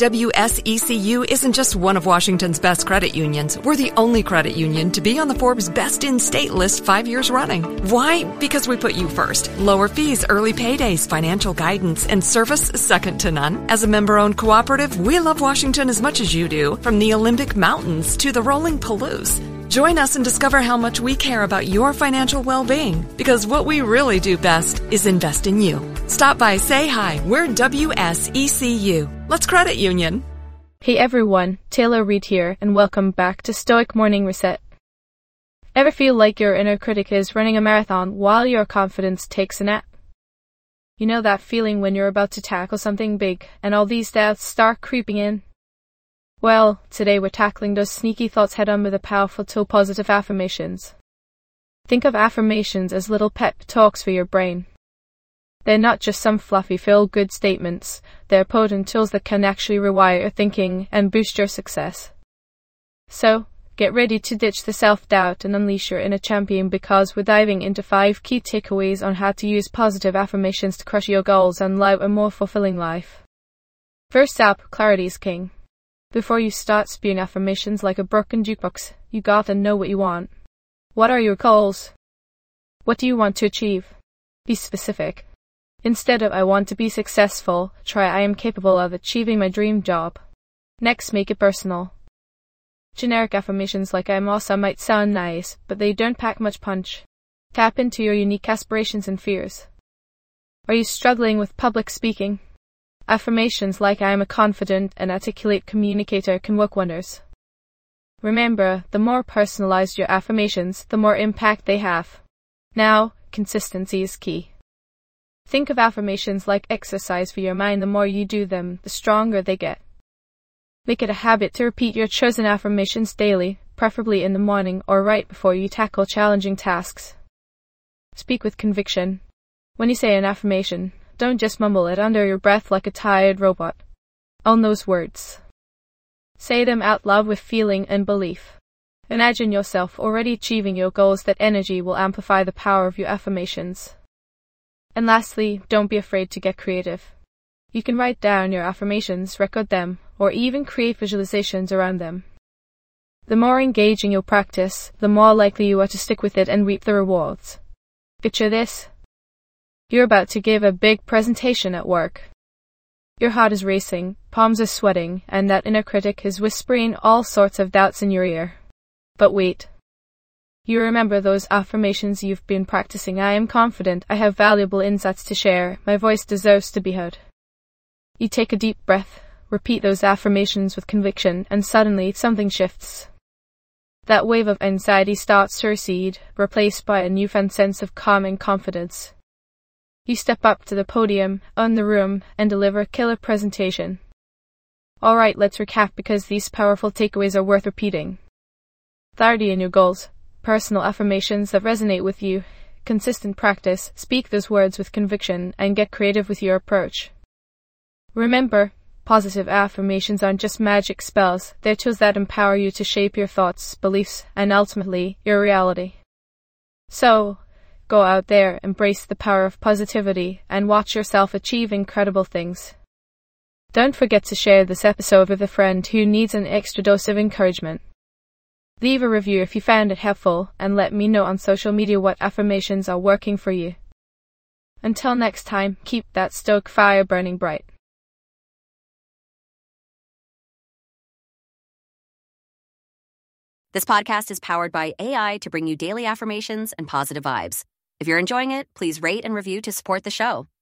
WSECU isn't just one of Washington's best credit unions. We're the only credit union to be on the Forbes Best in State list 5 years running. Why? Because we put you first. Lower fees, early paydays, financial guidance, and service second to none. As a member-owned cooperative, we love Washington as much as you do, from the Olympic Mountains to the rolling Palouse. Join us and discover how much we care about your financial well-being, because what we really do best is invest in you. Stop by, say hi. We're WSECU. Let's credit union. Hey everyone, Taylor Reid here, and welcome back to Stoic Morning Reset. Ever feel like your inner critic is running a marathon while your confidence takes a nap? You know that feeling when you're about to tackle something big and all these doubts start creeping in? Well, today we're tackling those sneaky thoughts head on with a powerful tool: positive affirmations. Think of affirmations as little pep talks for your brain. They're not just some fluffy feel-good statements, they're potent tools that can actually rewire your thinking and boost your success. So, get ready to ditch the self-doubt and unleash your inner champion, because we're diving into 5 key takeaways on how to use positive affirmations to crush your goals and live a more fulfilling life. First up, clarity is king. Before you start spewing affirmations like a broken jukebox, you gotta know what you want. What are your goals? What do you want to achieve? Be specific. Instead of "I want to be successful," try "I am capable of achieving my dream job." Next, make it personal. Generic affirmations like "I am awesome" might sound nice, but they don't pack much punch. Tap into your unique aspirations and fears. Are you struggling with public speaking? Affirmations like "I am a confident and articulate communicator" can work wonders. Remember, the more personalized your affirmations, the more impact they have. Now, consistency is key. Think of affirmations like exercise for your mind. The more you do them, the stronger they get. Make it a habit to repeat your chosen affirmations daily, preferably in the morning or right before you tackle challenging tasks. Speak with conviction. When you say an affirmation, don't just mumble it under your breath like a tired robot. Own those words. Say them out loud with feeling and belief. Imagine yourself already achieving your goals. That energy will amplify the power of your affirmations. And lastly, don't be afraid to get creative. You can write down your affirmations, record them, or even create visualizations around them. The more engaging your practice, the more likely you are to stick with it and reap the rewards. Picture this. You're about to give a big presentation at work. Your heart is racing, palms are sweating, and that inner critic is whispering all sorts of doubts in your ear. But wait. You remember those affirmations you've been practicing. "I am confident, I have valuable insights to share, my voice deserves to be heard." You take a deep breath, repeat those affirmations with conviction, and suddenly something shifts. That wave of anxiety starts to recede, replaced by a newfound sense of calm and confidence. You step up to the podium, own the room, and deliver a killer presentation. Alright, let's recap, because these powerful takeaways are worth repeating. Clarity in your goals. Personal affirmations that resonate with you. Consistent practice. Speak those words with conviction and get creative with your approach. Remember, positive affirmations aren't just magic spells. They're tools that empower you to shape your thoughts, beliefs, and ultimately, your reality. So, go out there, embrace the power of positivity, and watch yourself achieve incredible things. Don't forget to share this episode with a friend who needs an extra dose of encouragement. Leave a review if you found it helpful, and let me know on social media what affirmations are working for you. Until next time, keep that stoic fire burning bright. This podcast is powered by AI to bring you daily affirmations and positive vibes. If you're enjoying it, please rate and review to support the show.